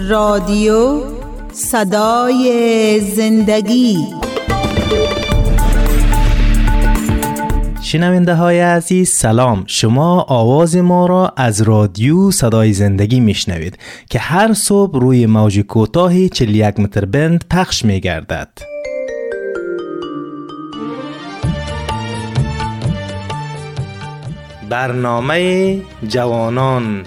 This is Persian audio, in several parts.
رادیو صدای زندگی. شنونده های عزیز سلام، شما آواز ما را از رادیو صدای زندگی میشنوید که هر صبح روی موج کوتاه 41 متر بند پخش میگردد. برنامه جوانان.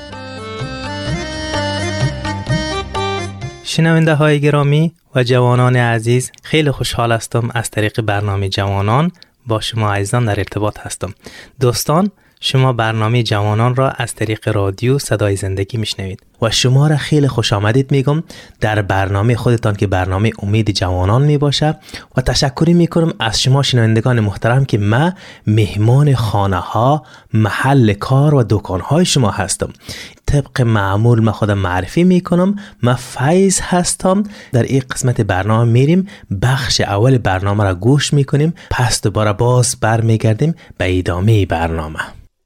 شنونده های گرامی و جوانان عزیز، خیلی خوشحال هستم از طریق برنامه جوانان با شما عزیزان در ارتباط هستم. دوستان، شما برنامه جوانان را از طریق رادیو صدای زندگی میشنوید و شما را خیلی خوش آمدید میگم در برنامه خودتان که برنامه امید جوانان میباشه و تشکری میکنم از شما شنوندگان محترم که من مهمان خانه ها، محل کار و دکان های شما هستم. طبق معمول من خودم معرفی میکنم، من فیض هستم. در این قسمت برنامه میریم بخش اول برنامه را گوش میکنیم، پس دوباره باز برمیگردیم به ادامه برنامه.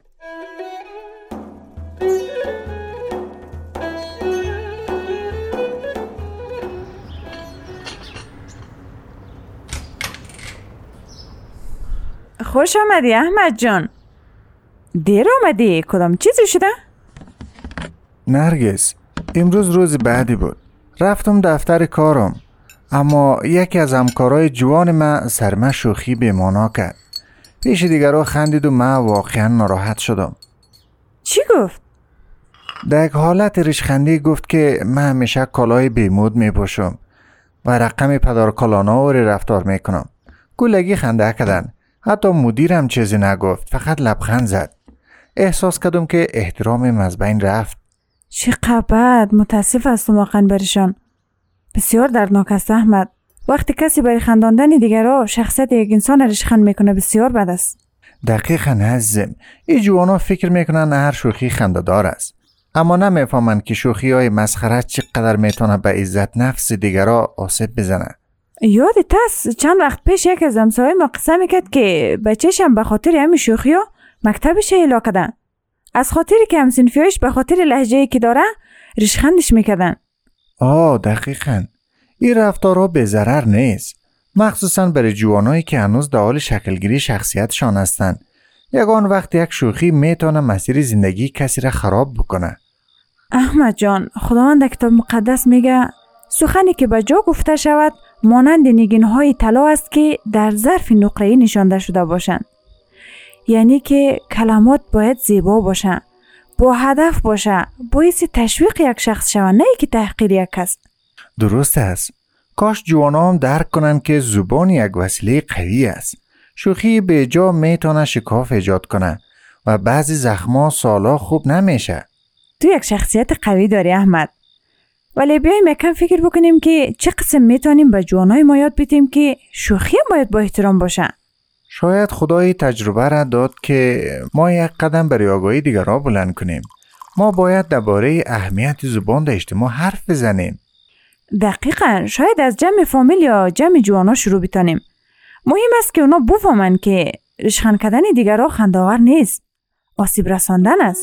خوش آمدی احمد جان. دیر آمدی، کدام چیزی شده؟ نرگس، امروز روز بعدی بود. رفتم دفتر کارم، اما یکی از همکارای جوان من سرمه شوخی بی‌مانا کرد. پیش دیگرها خندید و من واقعا ناراحت شدم. چی گفت؟ در یک حالت ریشخندی گفت که من همیشه کالای بیمود میپوشم و رقم پدرکالانه‌وری رفتار میکنم. گولگی خنده کردن. حتی مدیرم چیزی نگفت، فقط لبخند زد. احساس کردم که احترامم از بین رفت. چقدر بد. متاسف هستم واقعا برشان. بسیار دردناک است احمد. وقتی کسی برای خنداندن دیگرها شخصیت یک انسان ریشخند میکنه بسیار بد است. دقیقاً عزیزم. این جوانا فکر میکنن هر شوخی خنده‌دار است، اما نمیفهمن که شوخی های مسخره چقدر میتونه به عزت نفس دیگرها آسیب بزنه. یادت است چند وقت پیش یک از همسایه ما قصه میکرد که بچه‌شم به خاطر همین شوخی‌ها مکتبش اعلا کردن. از خاطری که همسنفیاش به خاطر لهجه‌ای که داره ریشخندش میکردن. دقیقاً. این رفتارها به ضرر نیست، مخصوصاً برای جوانایی که هنوز در حال شکلگیری شخصیتشان هستند. یگان وقت یک شوخی میتونه مسیر زندگی کسی را خراب بکنه. احمد جان، خداوند در کتاب مقدس میگه سخنی که به جا گفته شود مانند نگین‌های طلا است که در ظرف نقره‌ای نشانده شده باشند. یعنی که کلمات باید زیبا باشند، با هدف باشه، باعث تشویق یک شخص شود، نه که تحقیر یک کس. درست است. کاش جوانان درک کنن که زبان یک وسیله قوی است. شوخی به جا میتونه شکاف ایجاد کنه و بعضی زخم‌ها سالا خوب نمیشه. تو یک شخصیت قوی داری احمد، ولی بیایم یکم فکر بکنیم که چه قسم میتونیم به جوانای ما یاد بدیم که شوخی هم باید با احترام باشه. شاید خدای تجربه را داد که ما یک قدم برای آگاهی دیگرها بلند کنیم. ما باید درباره اهمیت زبان در اجتماع حرف بزنیم. دقیقاً. شاید از جمع فامیل یا جمع جوانا شروع بتانیم. مهم است که اونا بفهمن که ریشخند کردن دیگرها خنده‌آور نیست، آسیب رساندن است.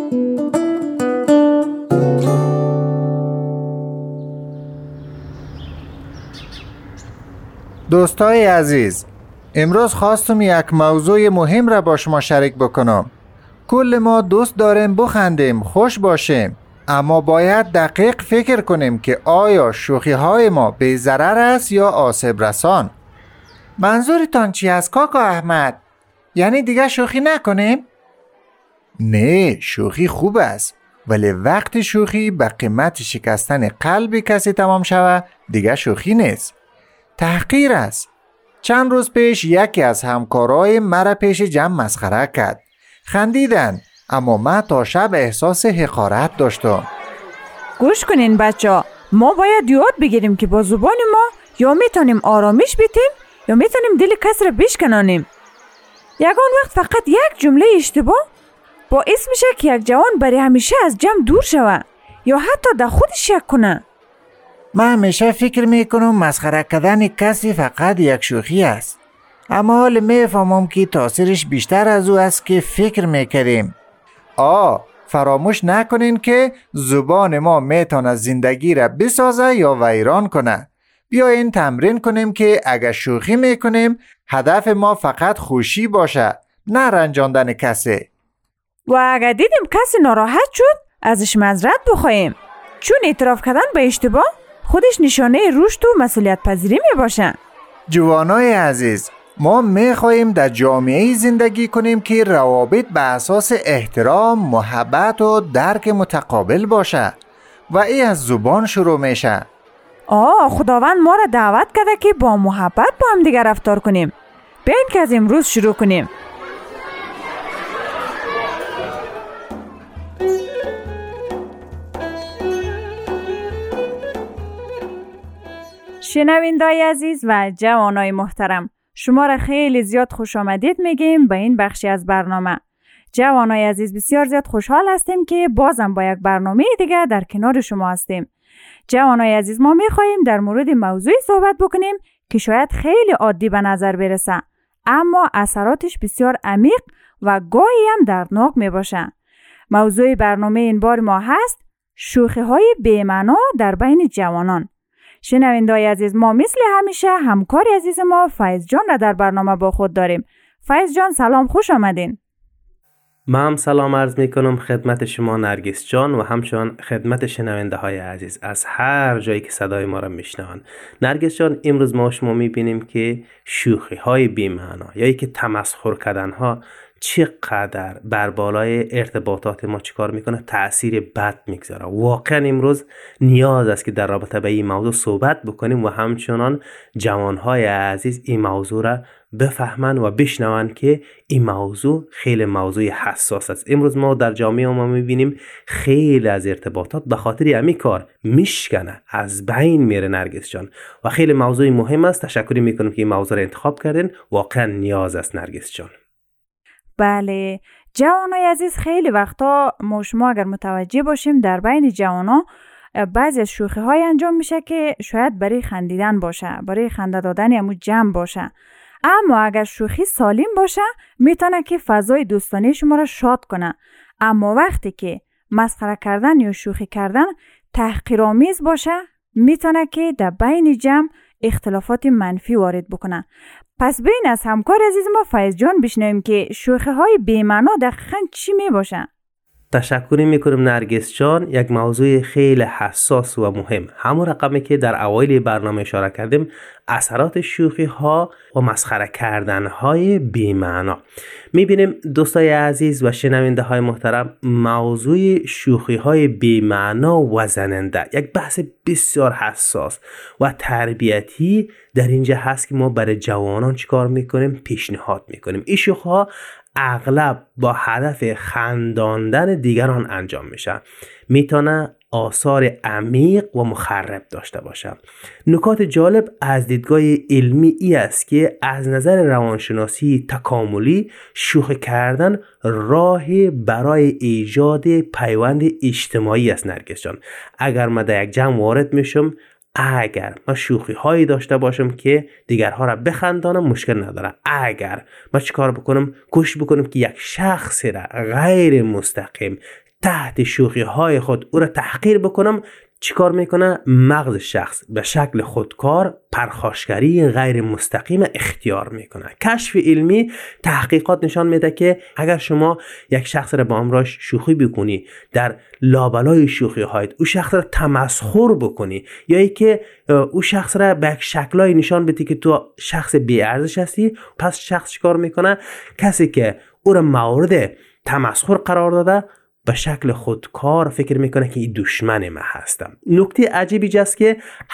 دوستای عزیز، امروز خواستم یک موضوع مهم را با شما شریک بکنم. کل ما دوست داریم بخندیم، خوش باشیم، اما باید دقیق فکر کنیم که آیا شوخی های ما بی ضرر است یا آسیب رسان. منظورتان چی است کاکا احمد؟ یعنی دیگه شوخی نکنیم؟ نه، شوخی خوب است، ولی وقتی شوخی به قیمت شکستن قلب کسی تمام شود دیگه شوخی نیست، تحقیر است. چند روز پیش یکی از همکارای مرا پیش جمع مسخره کرد. خندیدن، اما من تا شب احساس حقارت داشتم. گوش کنین بچه، ما باید یاد بگیریم که با زبان ما یا میتونیم آرامش بدیم یا میتونیم دل کس را بشکنانیم. یگان وقت فقط یک جمله اشتباه باعث میشه که یک جوان برای همیشه از جمع دور شود یا حتی در خودش شک کنه. من همیشه فکر میکنم مسخره کردن کسی فقط یک شوخی است، اما حال میفهمم که تاثیرش بیشتر از او است که فکر میکردیم. فراموش نکنین که زبان ما میتونه زندگی را بسازه یا ویران کنه. بیاین تمرین کنیم که اگر شوخی میکنیم هدف ما فقط خوشی باشه، نه رنجاندن کسی. و اگر دیدیم کسی ناراحت شد ازش معذرت بخوایم، چون اعتراف کردن به اشتباه خودش نشانه رشد و مسئولیت پذیری می باشه. جوانای عزیز، ما میخواییم در جامعه زندگی کنیم که روابط به اساس احترام، محبت و درک متقابل باشه و این از زبان شروع میشه. خداوند ما را دعوت کرده که با محبت با هم دیگر رفتار کنیم. بیاین که از امروز شروع کنیم. شنوندای عزیز و جوانای محترم، شما را خیلی زیاد خوش آمدید میگیم به این بخشی از برنامه. جوانای عزیز، بسیار زیاد خوشحال هستیم که بازم با یک برنامه دیگه در کنار شما هستیم. جوانای عزیز، ما میخواییم در مورد موضوعی صحبت بکنیم که شاید خیلی عادی به نظر برسه، اما اثراتش بسیار عمیق و گاهی هم دردناک میباشه. موضوع برنامه این بار ما هست شوخی های بی‌معنا در بین جوانان. شنوندای عزیز، ما مثل همیشه همکار عزیز ما فیض جان را در برنامه با خود داریم. فیض جان سلام، خوش آمدین. من هم سلام عرض میکنم خدمت شما نرگس جان و همچنان خدمت شنونده های عزیز از هر جایی که صدای ما را میشنوند. نرگس جان، امروز ما شما میبینیم که شوخی های بی‌معنا یا ای که تمسخر کردن ها چقدر بر بالای ارتباطات ما چیکار میکنه، تأثیر بد میگذاره. واقعا امروز نیاز است که در رابطه به این موضوع صحبت بکنیم و همچنان جوانهای عزیز این موضوع را بفهمن و بشنون که این موضوع خیلی موضوع حساس است. امروز ما در جامعه ما میبینیم خیلی از ارتباطات به خاطر همین کار میشکنه، از بین میره نرگس جان، و خیلی موضوع مهم است. تشکر میکنم که این موضوع را انتخاب کردین. واقعا نیاز است نرگس جان. بله جوانای عزیز، خیلی وقتا ما شما اگر متوجه باشیم در بین جوانا بعضی از شوخی های انجام میشه که شاید برای خندیدن باشه، برای خنده دادن همون جمع باشه، اما اگر شوخی سالم باشه میتونه که فضای دوستانه شما را شاد کنه. اما وقتی که مسخره کردن یا شوخی کردن تحقیرآمیز باشه میتونه که در بین جمع اختلافات منفی وارد بکنه. پس بین از همکار عزیز ما فیض جان بشنویم که شوخی های بی‌معنا دقیقاً چی می باشن. تشکر میکنم نرگس جان. یک موضوع خیلی حساس و مهم، همون رقمی که در اوایل برنامه اشاره کردیم، اثرات شوخی ها و مسخره کردن های بی‌معنا. میبینیم دوستای عزیز و شنونده های محترم، موضوع شوخی های بی‌معنا و زننده یک بحث بسیار حساس و تربیتی در اینجا هست که ما برای جوانان چیکار میکنیم؟ پیشنهاد میکنیم. این شوخی ها اغلب با هدف خنداندن دیگران انجام میشه، میتونه آثار عمیق و مخرب داشته باشه. نکات جالب از دیدگاه علمی ای است که از نظر روانشناسی تکاملی شوخی کردن راهی برای ایجاد پیوند اجتماعی است نرگس جان. اگر من در یک جمع وارد میشم، اگر من شوخی هایی داشته باشم که دیگرها را بخندانم، مشکل نداره. اگر من چیکار بکنم؟ کوشش بکنم که یک شخص را غیر مستقیم تحت شوخی های خود او را تحقیر بکنم، چیکار میکنه؟ مغز شخص به شکل خودکار پرخاشگری غیر مستقیم اختیار میکنه. کشف علمی تحقیقات نشان میده که اگر شما یک شخص را با امراش شوخی بکنی، در لابلای شوخی هایت او شخص را تمسخر بکنی، یا ای که او شخص را به یک شکلای نشان بدی که تو شخص بی ارزش هستی، پس شخص چیکار میکنه؟ کسی که او را مورد تمسخر قرار داده به شکل خودکار فکر میکنه که این دشمن من هستم. نکته عجیبی جاست که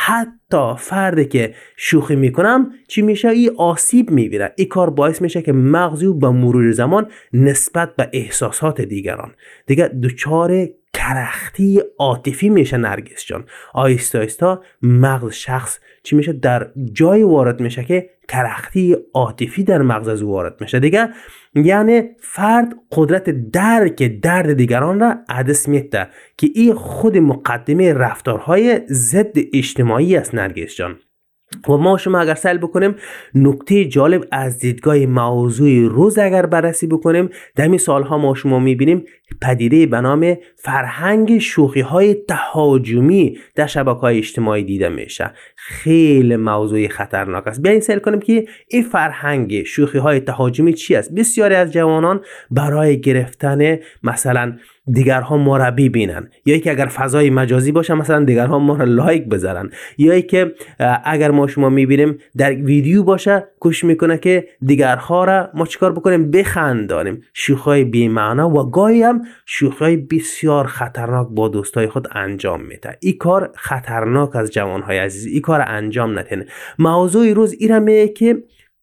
حتی فردی که شوخی میکنم چی میشه؟ این آسیب میبینه. این کار باعث میشه که مغزی به مرور زمان نسبت به احساسات دیگران دیگه دچار کرختی عاطفی میشه نرگس جان. آیستا آیستا مغز شخص چی میشه؟ در جای وارد میشه که کرختی عاطفی در مغز از وارد میشه دیگه. یعنی فرد قدرت درک درد دیگران را عدس میده که این خود مقدمه رفتارهای ضد اجتماعی است نرگس جان. و ما شما اگر سعی بکنیم نکته جالب از دیدگاه موضوع روز اگر بررسی بکنیم، در این سالها ما شما میبینیم پدیده به نام فرهنگ شوخی‌های تهاجمی در شبکه‌های اجتماعی دیده میشه. خیلی موضوع خطرناک است. بیاین سعی کنیم که این فرهنگ شوخی‌های تهاجمی چی است. بسیاری از جوانان برای گرفتن مثلا دیگرها ما را ببینن، یا که اگر فضای مجازی باشه مثلا دیگرها ما را لایک بذارن، یا که اگر ما شما میبینیم در ویدیو باشه کوشش میکنه که دیگرها را ما چیکار بکنیم؟ بخندانیم. شوخی بی معنا و گاهی هم شوخی بسیار خطرناک با دوستای خود انجام میده. این کار خطرناک از جوانهای عزیز، این کار انجام ندین. موضوع روز ایرا میگه که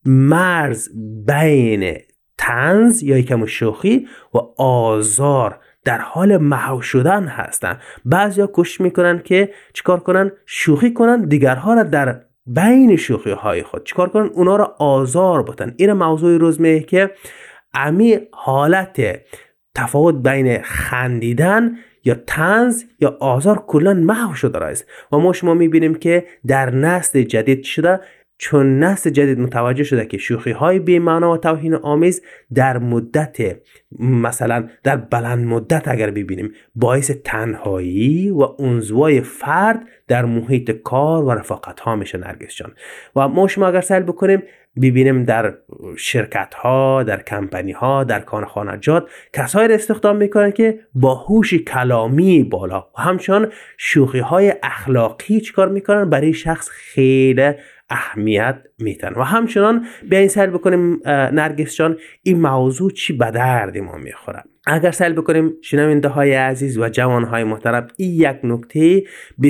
مرز بین طنز یا یکم شوخی و آزار در حال محو شدن هستن. بعضیا کوشش میکنن که چیکار کنن؟ شوخی کنن دیگرها را در بین شوخی های خود چیکار کنن؟ اونا را آزار بدن. این موضوع روز میگه که امی حالت تفاوت بین خندیدن یا طنز یا آزار کلا محو شده است. و ما شما میبینیم که در نسل جدید شده، چون نسل جدید متوجه شده که شوخی های بی‌معنا و توهین آمیز در مدت مثلا در بلند مدت اگر ببینیم باعث تنهایی و انزوای فرد در محیط کار و رفاقت ها میشه نرگس جان. و ما شما اگر سعی بکنیم ببینیم در شرکت ها، در کمپانی ها، در خانجات کسایی را استخدام میکنن که با هوش کلامی بالا و همچنان شوخی های اخلاقی چیکار میکنن برای شخص خیلی اهمیت میتن. و همچنان بیاین سعی بکنیم نرگس جان این موضوع چی به درد ما میخوره. اگر سعی بکنیم شنونده های عزیز و جوان های محترم، این یک نکته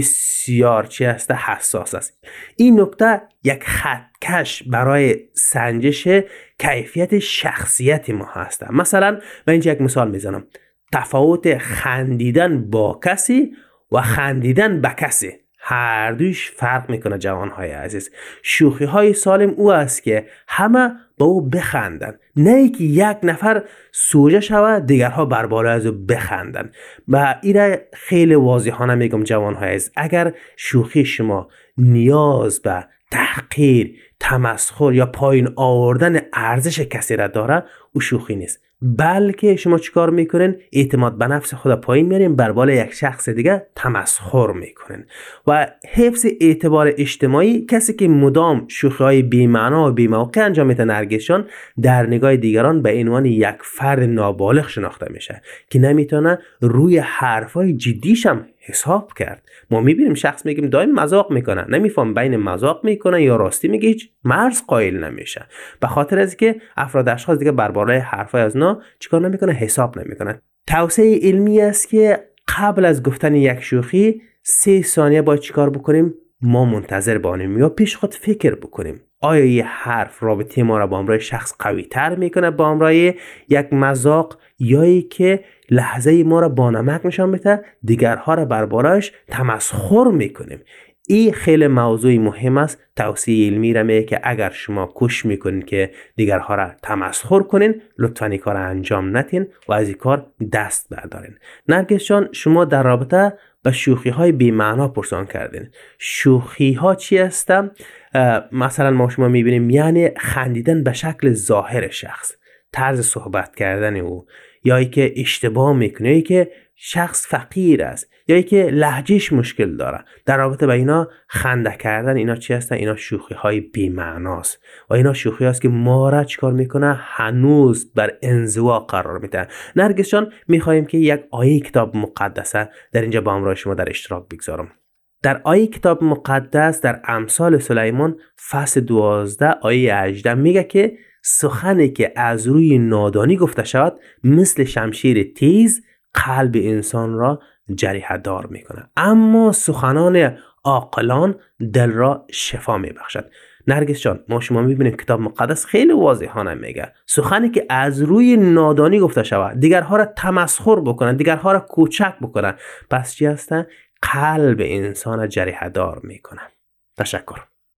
بسیار چی است؟ حساس است. این نکته یک خطکش برای سنجش کیفیت شخصیت ما هست. مثلا من اینجا یک مثال میزنم. تفاوت خندیدن با کسی و خندیدن به کسی، هر دویش فرق میکنه جوانهای عزیز. شوخی های سالم او است که همه با او بخندن، نه ای که یک نفر سوژه شود دیگرها بر بالای از او بخندن. و این خیلی واضحانه میگم جوانهای عزیز، اگر شوخی شما نیاز به تحقیر، تمسخر یا پایین آوردن ارزش کسی را داره، او شوخی نیست، بلکه شما چیکار میکنین؟ اعتماد به نفس خود پایین میارین، بر بالای یک شخص دیگه تمسخر میکنین. و حفظ اعتبار اجتماعی، کسی که مدام شوخی‌های بی‌معنا و بی‌موقع انجام میده نرگسشان، در نگاه دیگران به عنوان یک فرد نابالغ شناخته میشه که نمیتونه روی حرفای جدیش هم حساب کرد. ما میبینیم شخص میگیم دائم مذاق میکنه، نمیفهم بین مذاق میکنه یا راستی میگه، هیچ مرز قائل نمیشه، به خاطر از که افراد اشخاص دیگه بر بالای حرفای از نا چیکار نمیکنه؟ حساب نمیکنه. توصیه علمی است که قبل از گفتن یک شوخی 3 ثانیه باید چیکار بکنیم؟ ما منتظر بانیم یا پیش خود فکر بکنیم آیا یه حرف رابطه ما را با همراه شخص قوی تر میکنه با همراه یک مذاق، یا ای که لحظه ما را با نمک نشان میده دیگرها را بر بالایش تمسخر میکنیم. این خیلی موضوع مهم است. توصیه علمی را میگه که اگر شما کوشش میکنین که دیگرها را تمسخر کنین، لطفاً این کار انجام ندین و از این کار دست بردارین. نرگس جان، شما در رابطه با شوخی های بی معنا پرسان کردین. شوخی ها چی هستن؟ مثلا ما شما میبینیم یعنی خندیدن به شکل ظاهر شخص، طرز صحبت کردن او، یا ای که اشتباه میکنه، یا ای که شخص فقیر است، یا ای که لهجهش مشکل داره. در رابطه با اینا خنده کردن، اینا چی هستن؟ اینا شوخی های بی معناست و اینا شوخی هست که ما را چیکار میکنه؟ هنوز بر انزوا قرار میده. نرگس جان، میخوایم که یک آیه کتاب مقدسه در اینجا با همراه شما در اشتراک بگذارم. در آیه کتاب مقدس در امثال سلیمان فصل 12 آیه 18 میگه که سخنی که از روی نادانی گفته شود مثل شمشیر تیز قلب انسان را جریحه دار میکنه، اما سخنان عاقلان دل را شفا میبخشد. نرگس جان، ما شما میبینیم کتاب مقدس خیلی واضحانه میگه سخنی که از روی نادانی گفته شود دیگرها را تمسخر بکنن، دیگرها را کوچک بکنن، پس چی هستن؟ قلب انسان را جریحه دار میکنه. تشکر.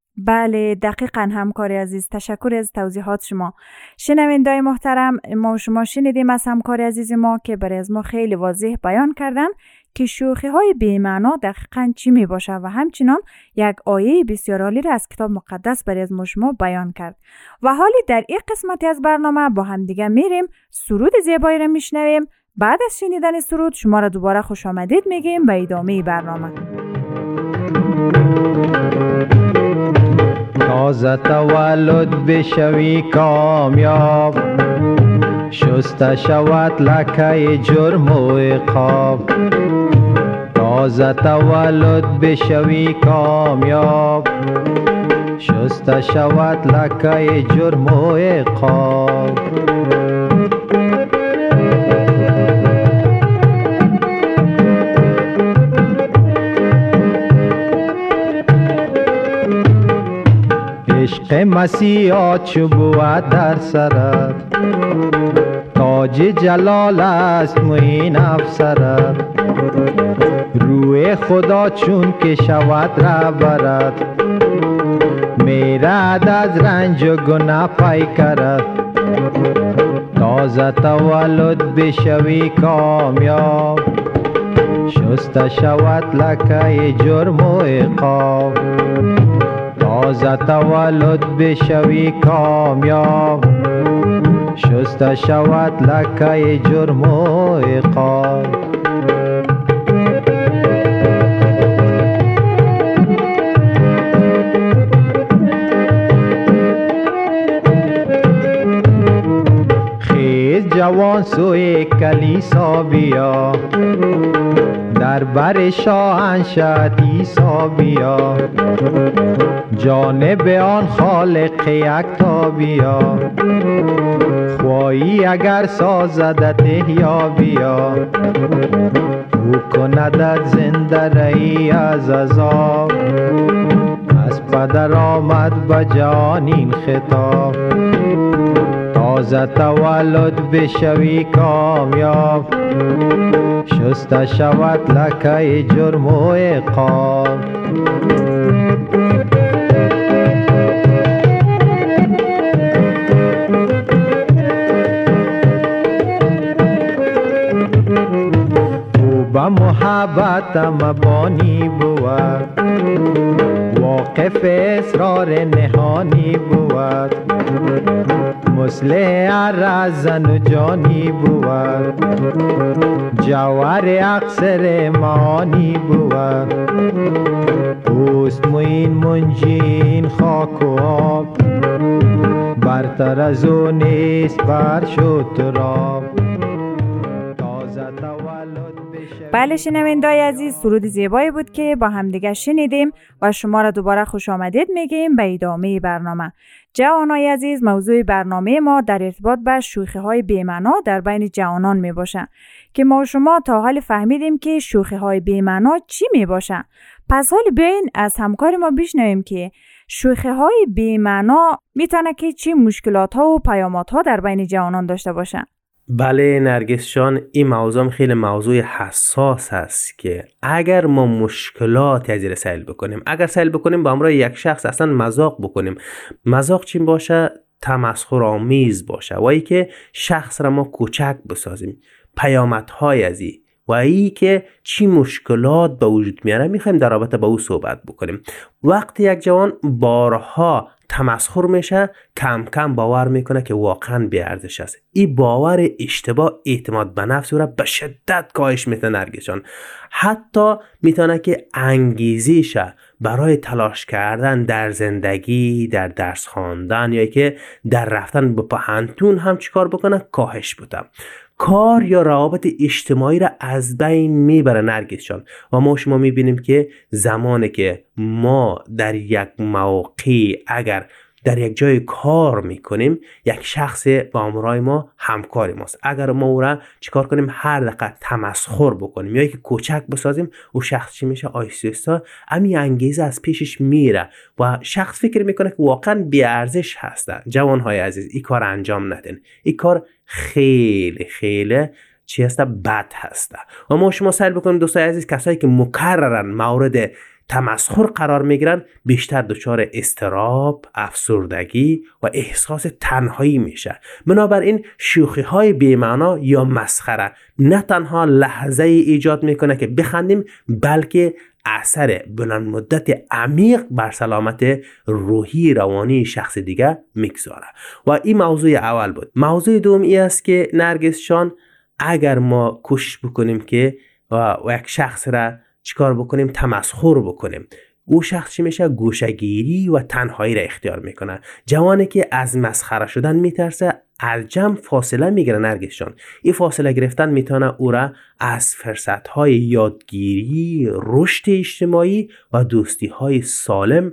بله، دقیقاً همکاری عزیز، تشکر از توضیحات شما. شنونده‌های محترم، ما شما شنیدیم از همکاری عزیز ما که برای از ما خیلی واضح بیان کردن که شوخی های بی‌معنا دقیقاً چی می باشه و همچنان یک آیه بسیار عالی را از کتاب مقدس برای از ما شما بیان کرد. و حالی در این قسمتی از برنامه با هم دیگه میریم سرود زیبایی را میشنویم بعد از شنیدن سرود شما را دوباره خوش آمدید میگیم به ادامه برنامه. تازه تولد بشوی کامیاب، شسته شود لکه جرم و عقاب. تازه تولد بشوی کامیاب، شسته شود لکه جرم و عقاب. عشق مسیحا چو بود در سرت، تاج جلال است معین افسرت. روی خدا چون که شود رهبرت، میرد از رنج و گناه پیکرت. تازه تولد بشوی کامیاب، شسته شود لکه جرم و عقاب. تازه تولد بشوی کامیاب، شسته شود لکه جرم و عقاب. خیز جوان سوی کلیسا بیا، در بر شاهنشه عیسی بیا. جانب آن خالق یکتا بیا، خواهی اگر سازدت احیا بیا. او کندت زنده رهی از عذاب، از پدر آمد به جهان این خطاب. تازه تولد بشوی کامیاب، شسته شود لکه جرم و عقاب. او به محبتم بانی بود، واقف اسرار نهانی بود. مصلح هر زن و جانی بود، جوهر اکثر معانی بود. اوست معین منجین خاک و آب، برتر از او نیست بر شد تراب. بله شنوندای عزیز، سرود زیبایی بود که با همدیگه شنیدیم و شما را دوباره خوش آمدید میگیم به ادامه برنامه. جوانای عزیز، موضوع برنامه ما در ارتباط با شوخی های بی‌معنا در بین جوانان می باشه که ما و شما تا حال فهمیدیم که شوخی های بی‌معنا چی می باشه. پس حالا بیاین از همکار ما بشنویم که شوخی های بی‌معنا میتونه که چی مشکلات ها و پیامدها ها در بین جوانان داشته باشه. بله نرگس جان، این موضوع خیلی موضوع حساس است که اگر ما مشکلات از این سیل بکنیم، اگر سیل بکنیم با همراه یک شخص اصلا مذاق بکنیم، مذاق چی باشه؟ تمسخرآمیز باشه و ای که شخص را ما کوچک بسازیم، پیامدهای از این و ای که چی مشکلات به وجود میاره میخوایم در رابطه با او صحبت بکنیم. وقتی یک جوان بارها تمسخر میشه، کم کم باور میکنه که واقعا بی‌ارزش است. این باور اشتباه اعتماد به نفس را به شدت کاهش میده نرگس جان. حتی میتونه که انگیزش برای تلاش کردن در زندگی، در درس خواندن یا که در رفتن به پهنتون هم چیکار بکنه؟ کاهش بده. کار یا روابط اجتماعی را از بین میبره نرگس جان. و ما شما میبینیم که زمانی که ما در یک موقع اگر در یک جای کار میکنیم، یک شخص با همراه ما همکار ماست، اگر ما او را چیکار کنیم؟ هر دقیقه تمسخر بکنیم یا که کوچک بسازیم، او شخص چی میشه؟ آیستا امی انگیزه از پیشش میره و شخص فکر میکنه که واقعا بی‌ارزش هستن. جوانهای عزیز، این کار انجام ندین. این کار خیلی خیلی چی هسته؟ بد هسته. و ما شما سعی بکنیم دوستای عزیز، کسایی که مکررن مورد تمسخر قرار میگیرن بیشتر دچار اضطراب، افسردگی و احساس تنهایی میشه. بنابراین شوخی های بی‌معنا یا مسخره نه تنها لحظه ایجاد میکنه که بخندیم، بلکه اثر بلند مدت عمیق بر سلامت روحی روانی شخص دیگه میگذاره. و این موضوع اول بود. موضوع دوم ای است که نرگس جان، اگر ما کوشش بکنیم که و یک شخص را چیکار بکنیم؟ تمسخر بکنیم. او شخص چی میشه؟ گوشه‌گیری و تنهایی را اختیار میکنه. جوانی که از مسخره شدن میترسه از جمع فاصله میگیره. نرگس جان، این فاصله گرفتن میتونه او را از فرصت‌های یادگیری، رشد اجتماعی و دوستی‌های سالم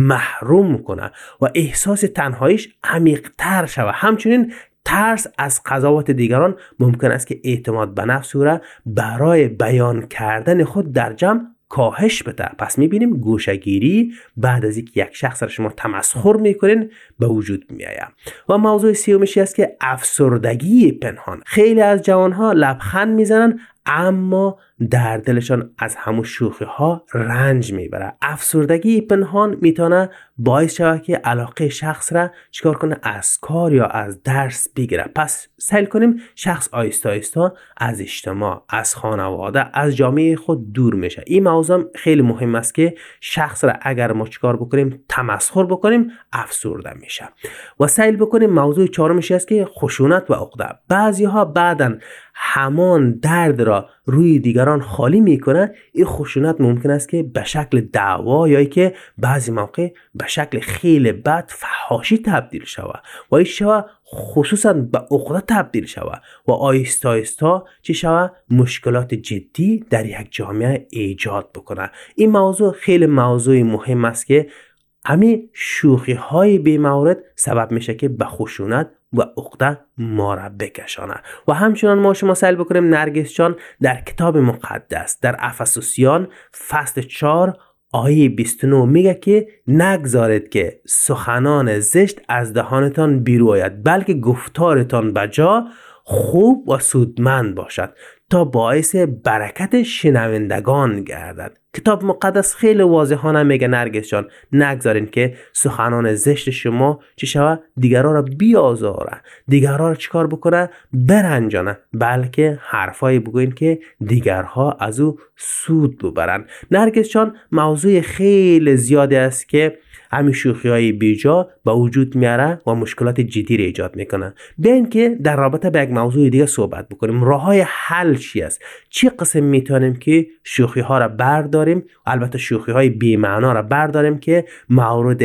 محروم کنه و احساس تنهاییش عمیق‌تر شود. همچنین ترس از قضاوت دیگران ممکن است که اعتماد به نفس او را برای بیان کردن خود در جمع کاهش بده. پس میبینیم گوشه‌گیری بعد از اینکه یک شخص را شما تمسخر میکنین به وجود میآید. و موضوع سومیش است که افسردگی پنهان. خیلی از جوانها لبخند میزنن اما در دلشان از همون شوخی ها رنج میبره. افسردگی پنهان میتونه باعث شود که علاقه شخص را چیکار کنه؟ از کار یا از درس بگیره. پس سعی کنیم شخص آهسته آهسته از اجتماع، از خانواده، از جامعه خود دور میشه. این موضوع خیلی مهم است که شخص را اگر ما چیکار بکنیم؟ تمسخر بکنیم، افسرده میشه. و سعی بکنیم موضوع چهارمش است که خشونت و عقده. بعضیها بعدن همان درد را روی دیگران خالی میکنه. این خشونت ممکن است که به شکل دعوا یا که بعضی موقع به شکل خیلی بد فحاشی تبدیل شود و این شود خصوصا به عقده تبدیل شود و آهسته آهسته چی شود؟ مشکلات جدی در یک جامعه ایجاد بکنه. این موضوع خیلی موضوع مهم است که همین شوخی های بی مورد سبب میشه که به خشونت و عقده ما را بکشانه. و همچنان ما شما سعی بکنیم نرگس جان در کتاب مقدس در افسوسیان فصل 4 آیه 29 میگه که نگذارید که سخنان زشت از دهانتان بیرون آید، بلکه گفتارتان بجا، خوب و سودمند باشد تا باعث برکت شنوندگان گردد. کتاب مقدس خیلی واضحانه میگه نرگس جان نگذارین که سخنان زشت شما چی شود؟ دیگرها را بیازاره، دیگرها را چیکار بکنه؟ برنجانه، بلکه حرفایی بگوین که دیگرها از او سود ببرن. نرگس جان موضوع خیلی زیادی است که همین شوخی های بیجا به وجود میاره و مشکلات جدی را ایجاد میکنه. بیاین که در رابطه با یک موضوع دیگه صحبت بکنیم. راه های حل چی است؟ چی قسم میتونیم که شوخی ها را برداریم، البته شوخی های بی معنا را برداریم که مورد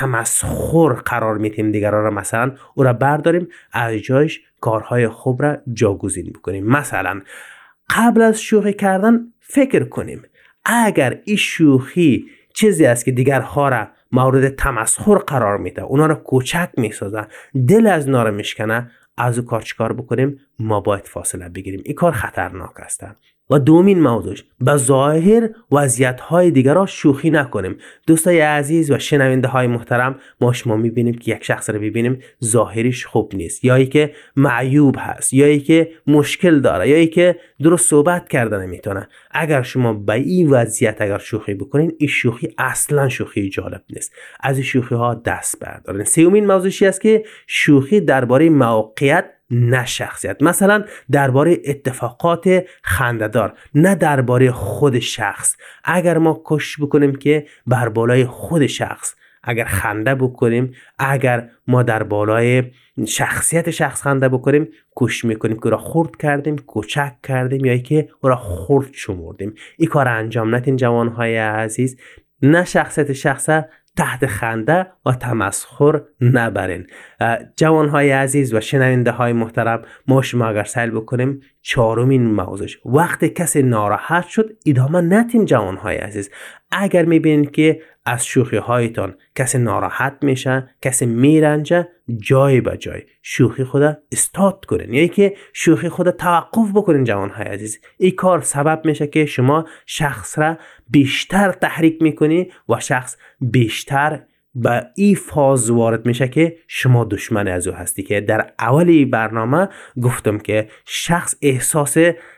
تمسخر قرار میتیم دیگران را، مثلا او را برداریم از جایش کارهای خوب را جاگزین بکنیم. مثلا قبل از شوخی کردن فکر کنیم اگر این شوخی چیزی است که دیگرها را مورد تمسخر قرار میده، اونا رو کوچک میسازه، دل از اونا رو میشکنه، از او کار چیکار بکنیم؟ ما باید فاصله بگیریم. این کار خطرناک است. و دومین موضوعش به ظاهر وضعیت‌های دیگر را شوخی نکنیم. دوستای عزیز و شنونده های محترم، ما شما میبینیم که یک شخص رو ببینیم ظاهریش خوب نیست، یا ای که معیوب هست، یا ای که مشکل داره، یا ای که درست صحبت کردن نمیتونه. اگر شما به این وضعیت اگر شوخی بکنین، این شوخی اصلا شوخی جالب نیست. از این شوخی ها دست بردارین. سومین موضوعی است که شوخی درباره موقعیت نه شخصیت، مثلا درباره اتفاقات خنده‌دار، نه درباره خود شخص. اگر ما کوشش بکنیم که بر بالای خود شخص اگر خنده بکنیم، اگر ما در بالای شخصیت شخص خنده بکنیم، کوشش میکنیم که او را خرد کردیم، کوچک کردیم، یا که او را خرد شمردیم. این کار انجام ندین جوانهای عزیز. نه شخصیت شخص تحت خنده و تمسخر نبرین. جوانهای عزیز و شنونده های محترم، ما شما اگر سعی بکنیم چهارمین موضوع، وقتی کسی ناراحت شد ادامه ندین. جوانهای عزیز، اگر میبینید که از شوخی هایتان کسی ناراحت میشه، کسی میرنجه، جای به جای شوخی خود استارت کنین، یعنی که شوخی خود توقف بکنین. جوانهای عزیز، این کار سبب میشه که شما شخص را بیشتر تحریک میکنی و شخص بیشتر به این فاز وارد میشه که شما دشمن از او هستی. که در اولی برنامه گفتم که شخص احساس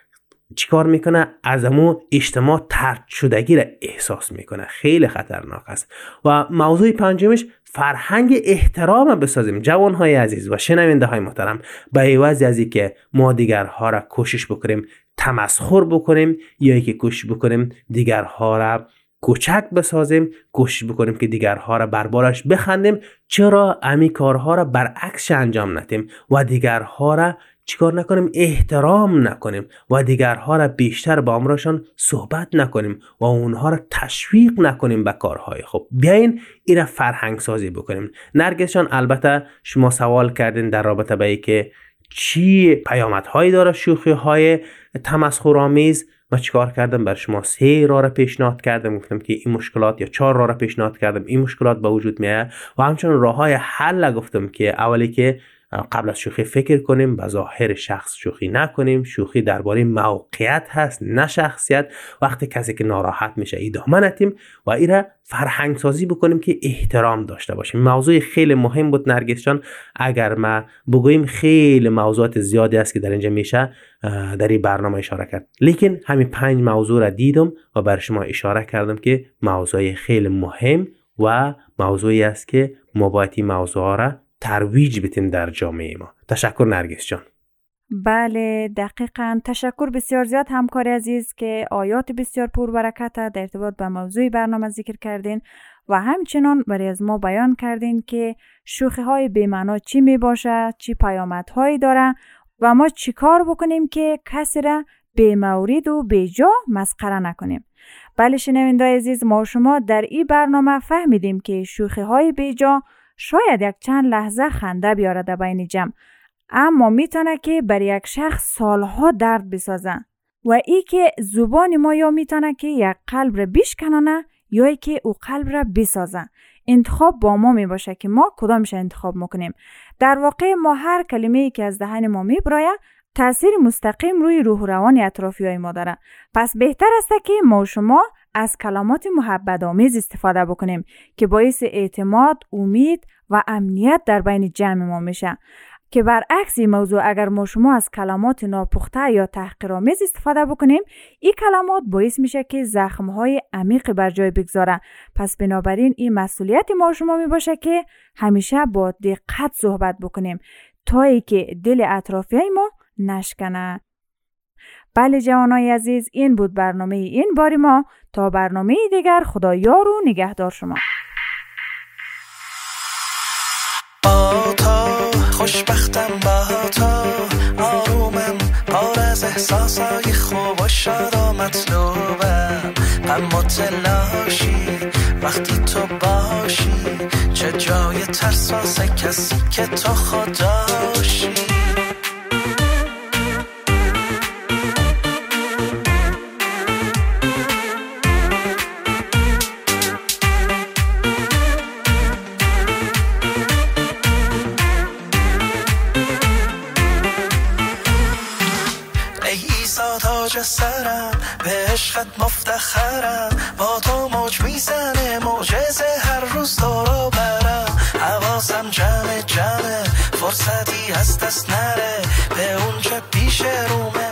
چیکار میکنه؟ از امو اجتماع طرد شدگی را احساس میکنه. خیلی خطرناک است. و موضوع پنجمش فرهنگ احترام بسازیم. جوانهای عزیز و شنونده های محترم، به عوض از اینکه ما دیگرها را کوشش بکنیم تمسخر بکنیم، یا اینکه کوشش بکنیم دیگرها را کوچک بسازیم، کوشش بکنیم که دیگرها را بربارش بخندیم، چرا امی کارها را برعکس انجام ندیم و دیگرها را چیکار نکنیم؟ احترام نکنیم و دیگرها را بیشتر با امرشان صحبت نکنیم و اونها را تشویق نکنیم به کارهای خوب. بیاین این را فرهنگ سازی بکنیم. نرگس جان، البته شما سوال کردین در رابطه با اینکه چی پیامدهایی داره شوخی‌های تمسخرآمیز. من چیکار کردم؟ بر شما 3 راه را پیشنهاد کردم، گفتم که این مشکلات، یا 4 راه را پیشنهاد کردم این مشکلات به وجود میاد و همچنین راههای حل گفتم که اولی که قبل از شوخی فکر کنیم، به ظاهر شخص شوخی نکنیم. شوخی درباره موقعیت هست نه شخصیت. وقتی کسی که ناراحت میشه ادامه ندیم و این را فرهنگ سازی بکنیم که احترام داشته باشیم. موضوع خیلی مهم بود نرگس جان. اگر ما بگوییم خیلی موضوعات زیادی است که در اینجا میشه در این برنامه اشاره کرد، لیکن همین 5 موضوع را دیدم و بر شما اشاره کردم که موضوع خیلی مهم و موضوعی است که ما باید این موضوع را ترویج بدیم در جامعه ما. تشکر نرگس جان. بله دقیقاً. تشکر بسیار زیاد همکار عزیز که آیات بسیار پربرکت در ارتباط با موضوع برنامه ذکر کردین و همچنان برای از ما بیان کردین که شوخی های بی‌معنا چی می باشه، چی پیامدهایی داره و ما چی کار بکنیم که کسی را بی‌مورد و بیجا مسخره نکنیم. بله شنونده‌های عزیز، ما شما در این برنامه فهمیدیم که شوخی های بیجا شاید یک چند لحظه خنده بیاره در بین جمع، اما میتونه که برای یک شخص سالها درد بسازه و ای که زبان ما یا میتونه که یک قلب را بشکنه یا ای که او قلب را بسازه. انتخاب با ما می باشه که ما کدامش انتخاب میکنیم. در واقع ما هر کلمه‌ای که از دهن ما میبراید تأثیر مستقیم روی روح و روان اطرافیای ما داره. پس بهتر است که ما و شما از کلمات محبت آمیز استفاده بکنیم که باعث اعتماد، امید و امنیت در بین جمع ما میشه. که برعکس این موضوع اگر ما شما از کلمات ناپخته یا تحقیرآمیز استفاده بکنیم، این کلمات باعث میشه که زخم‌های عمیق بر جای بگذاره. پس بنابراین این مسئولیت ما شما می باشه که همیشه با دقت صحبت بکنیم تا ای که دل اطرافیای ما نشکنه. بله جوانای عزیز، این بود برنامه این باری ما. تا برنامه دیگر خدا یار و نگهدار شما. با تو خوشبختم، با تو آرومم، پر از احساسای خوب و شاد و مطلوبم. غم و تلاشی وقتی تو باشی، چه جای ترس واسه کسی که تو خداشی. تاج سرم به عشقت مفتخرم، با تو موج میزنه معجزه هر روز تو رو برم. حواسم جمع فرصتی هست دست نره به اون چه پیش رومه،